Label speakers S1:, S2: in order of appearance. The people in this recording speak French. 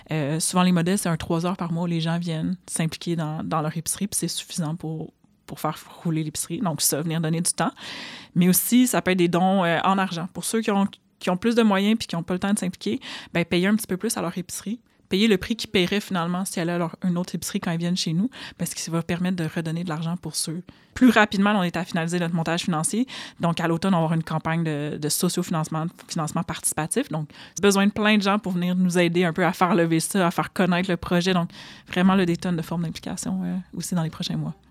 S1: Souvent, les modèles, c'est 3 heures par mois où les gens viennent s'impliquer dans leur épicerie, puis c'est suffisant pour faire rouler l'épicerie. Donc, ça, venir donner du temps. Mais aussi, ça peut être des dons en argent. Pour ceux qui ont plus de moyens puis qui n'ont pas le temps de s'impliquer, bien, payer un petit peu plus à leur épicerie. Payer le prix qu'ils paieraient finalement si elle a une autre épicerie quand ils viennent chez nous, parce que ça va permettre de redonner de l'argent pour ceux. Plus rapidement, on est à finaliser notre montage financier. Donc, à l'automne, on va avoir une campagne de sociofinancement participatif. Donc, c'est besoin de plein de gens pour venir nous aider un peu à faire lever ça, à faire connaître le projet. Donc, vraiment, des tonnes de formes d'implication aussi dans les prochains mois.